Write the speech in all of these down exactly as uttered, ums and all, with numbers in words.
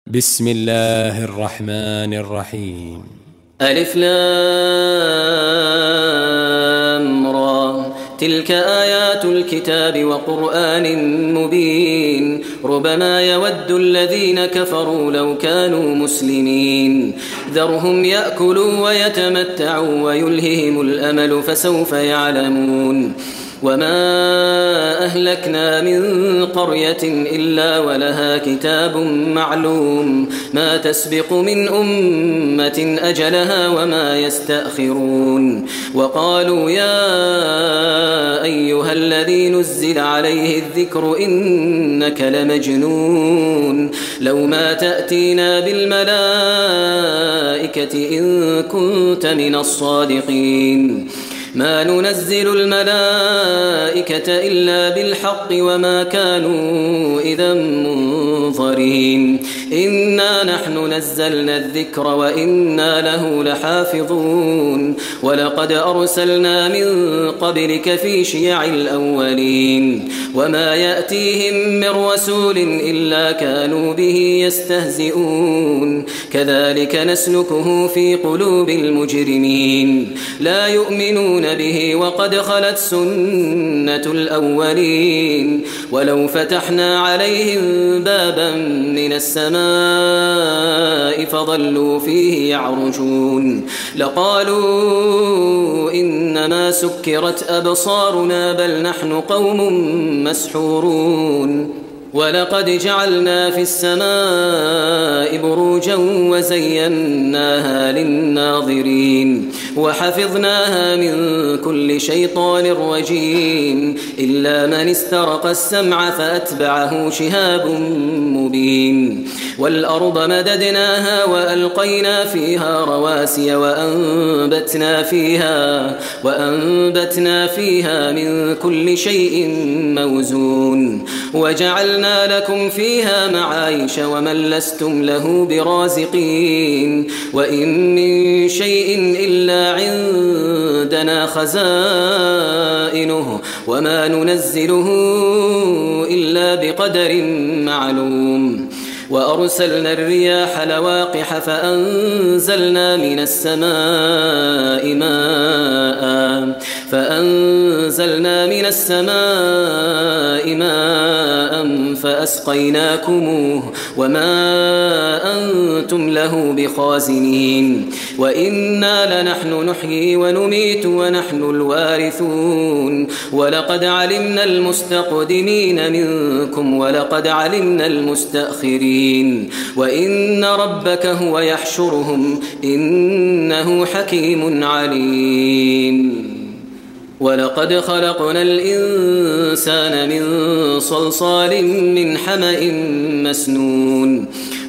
بسم الله الرحمن الرحيم. ألف لام را تلك آيات الكتاب وقرآن مبين ربما يود الذين كفروا لو كانوا مسلمين ذرهم يأكلوا ويتمتعوا ويلههم الأمل فسوف يعلمون وما أهلكنا من قرية إلا ولها كتاب معلوم ما تسبق من أمة أجلها وما يستأخرون وقالوا يا أيها الذي نزل عليه الذكر إنك لمجنون لو ما تأتينا بالملائكة إن كنت من الصادقين ما ننزل الملائكة إلا بالحق وما كانوا إذا منظرين إنا نحن نزلنا الذكر وإنا له لحافظون ولقد أرسلنا من قبلك في شيع الأولين وما يأتيهم من رسول إلا كانوا به يستهزئون كذلك نسلكه في قلوب المجرمين لا يؤمنون به وقد خلت سنة الأولين ولو فتحنا عليهم بابا من السماء فظلوا فيه يعرجون لقالوا إنما سكرت أبصارنا بل نحن قوم مسحورون ولقد جعلنا في السماء بروجا وزيناها للناظرين وحفظناها من كل شيطان رجيم إلا من استرق السمع فأتبعه شهاب مبين والأرض مددناها وألقينا فيها رواسي وأنبتنا فيها وأنبتنا فيها من كل شيء موزون وجعلنا لكم فيها معايش ومن لستم له برازقين وإن من شيء إلا عندنا خزائنه وما ننزله إلا بقدر معلوم وأرسلنا الرياح لواقح فأنزلنا من السماء ماء فأنزلنا من السماء ماء فأسقيناكموه وما أنتم له بخازنين وإنا لنحن نحيي ونميت ونحن الوارثون ولقد علمنا المستقدمين منكم ولقد علمنا المستأخرين وإن ربك هو يحشرهم إنه حكيم عليم ولقد خلقنا الإنسان من صلصال من حمأ مسنون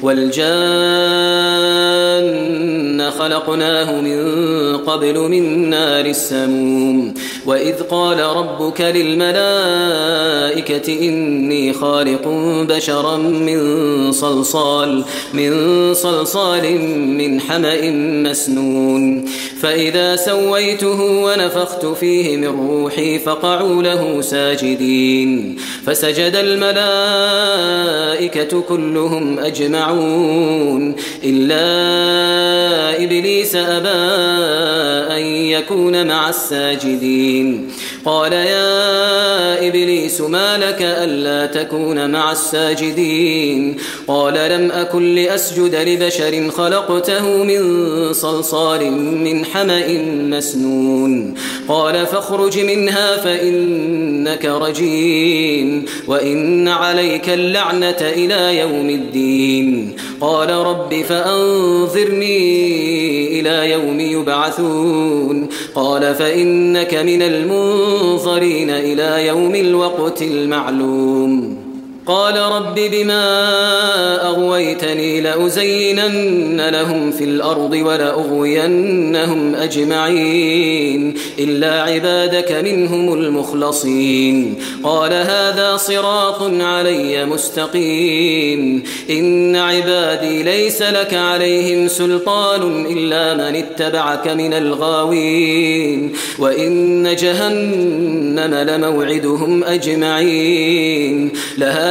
والجان خلقناه من قبل من نار السموم وإذ قال ربك للملائكة إني خالق بشرا من صلصال من صلصال من حمأ مسنون فإذا سويته ونفخت فيه من روحي فقعوا له ساجدين فسجد الملائكة كلهم أجمعون إلا إبليس أبى أن يكون مع الساجدين قال يا إبليس ما لك ألا تكون مع الساجدين قال لم أكن لأسجد لبشر خلقته من صلصال من حمأ مسنون قال فاخرج منها فإنك رجيم وإن عليك اللعنة إلى يوم الدين قال رب فأنظرني إلى يوم يبعثون قال فإنك من المنظرين إلى يوم الوقت المعلوم قال رب بما أغويتني لأزينن لهم في الأرض ولأغوينهم أجمعين إلا عبادك منهم المخلصين قال هذا صراط علي مستقيم إن عبادي ليس لك عليهم سلطان إلا من اتبعك من الغاوين وإن جهنم لموعدهم أجمعين لها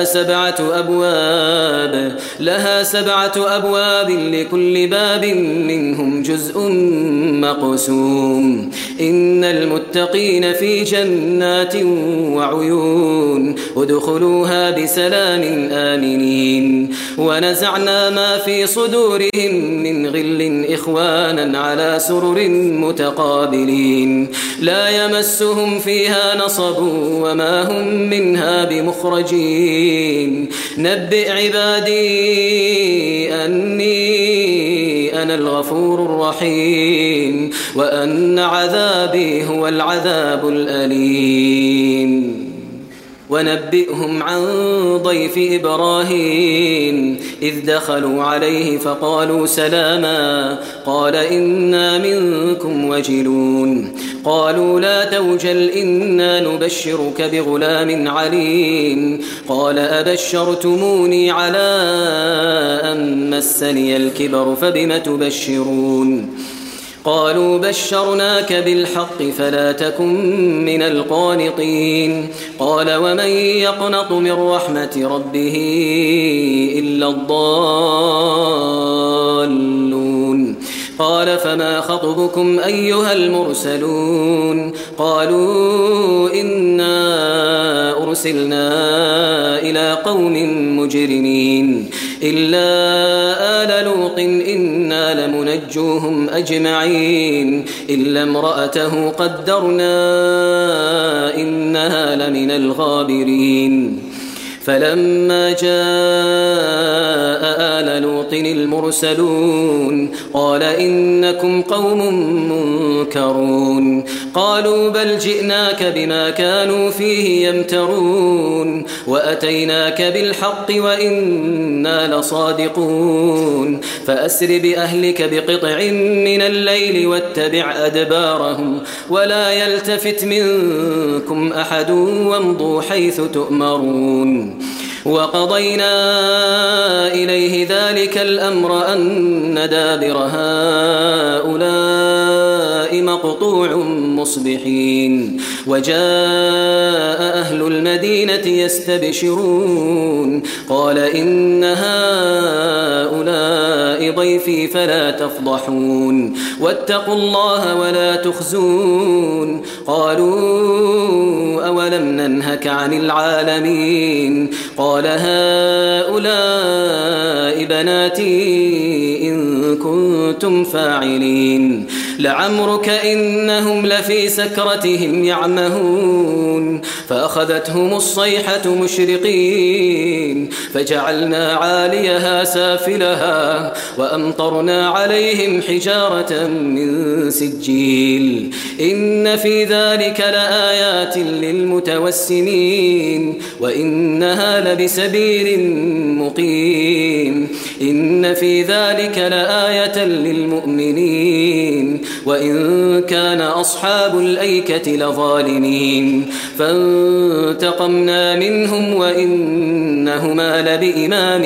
لها سبعة أبواب لها سبعة أبواب لكل باب منهم جزء مقسوم إن المتقين في جنات وعيون ادخلوها بسلام آمنين ونزعنا ما في صدورهم من غل إخوانا على سرر متقابلين لا يمسهم فيها نصب وما هم منها بمخرجين نبئ عبادي أني أنا الغفور الرحيم وأن عذابي هو العذاب الأليم ونبئهم عن ضيف إبراهيم إذ دخلوا عليه فقالوا سلاما قال إنا منكم وجلون قالوا لا توجل إنا نبشرك بغلام عليم قال أبشرتموني على أن مسني الكبر فبم تبشرون قالوا بشرناك بالحق فلا تكن من القانطين قال ومن يقنط من رحمة ربه إلا الضالون قال فما خطبكم أيها المرسلون قالوا إنا أرسلنا إلى قوم مجرمين إلا آل لوط إنا لمنجوهم أجمعين إلا امرأته قدرنا إنها لمن الغابرين فلما جاء آل لوط المرسلون قال إنكم قوم منكرون قالوا بل جئناك بما كانوا فيه يمترون وأتيناك بالحق وإنا لصادقون فأسر بأهلك بقطع من الليل واتبع أدبارهم ولا يلتفت منكم أحد وامضوا حيث تؤمرون وقضينا إليه ذلك الأمر أن دابر هؤلاء مقطوع مصبحين وجاء أهل المدينة يستبشرون قال إن هؤلاء ضيفي فلا تفضحون واتقوا الله ولا تخزون قالوا أولم ننهك عن العالمين قال هؤلاء بناتي إن كنتم فاعلين لعمرك إنهم لفي سكرتهم يعمهون فأخذتهم الصيحة مشرقين فجعلنا عاليها سافلها وأمطرنا عليهم حجارة من سجيل إن في ذلك لآيات للمتوسمين وإنها لبسبيل مقيم إن في ذلك لآية للمؤمنين وإن كان أصحاب الأيكة لظالمين فانتقمنا منهم وإنهما لبإمام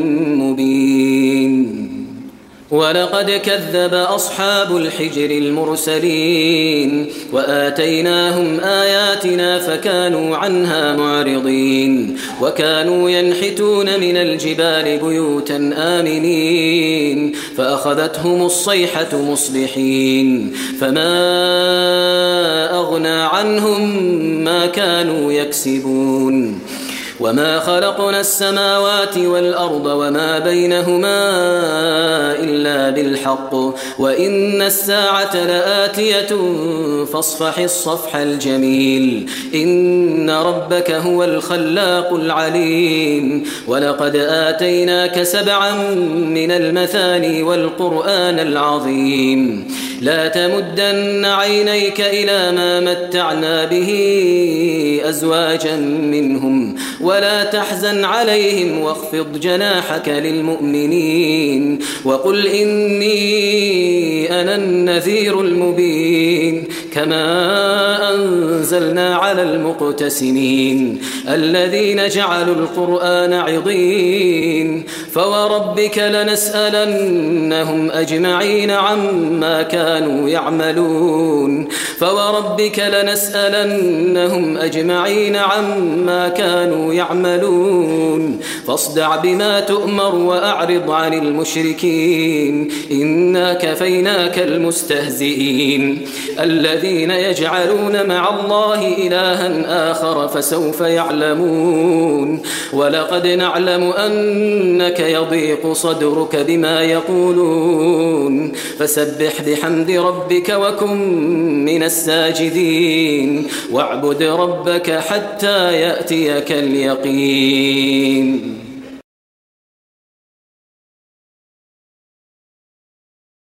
مبين ولقد كذب أصحاب الحجر المرسلين وآتيناهم آياتنا فكانوا عنها معرضين وكانوا ينحتون من الجبال بيوتا آمنين فأخذتهم الصيحة مصبحين فما أغنى عنهم ما كانوا يكسبون وما خلقنا السماوات والأرض وما بينهما إلا بالحق وإن الساعة لآتية فاصفح الصفح الجميل إن ربك هو الخلاق العليم ولقد آتيناك سبعا من المثاني والقرآن العظيم لا تمدن عينيك إلى ما متعنا به أزواجا منهم ولا تحزن عليهم واخفض جناحك للمؤمنين وقل إني أنا النذير المبين كما أنزلنا على المقتسمين الذين جعلوا القرآن عضين فوربك لنسألنهم أجمعين عما كانوا يعملون فوربك لنسألنهم أجمعين عما كانوا يعملون فاصدع بما تؤمر وأعرض عن المشركين إنا كفيناك المستهزئين الذين يجعلون مع الله إلها آخر فسوف يعلمون ولقد نعلم أنك يضيق صدرك بما يقولون فسبح بحمد ربك وكن من الساجدين واعبد ربك حتى يأتيك اليقين.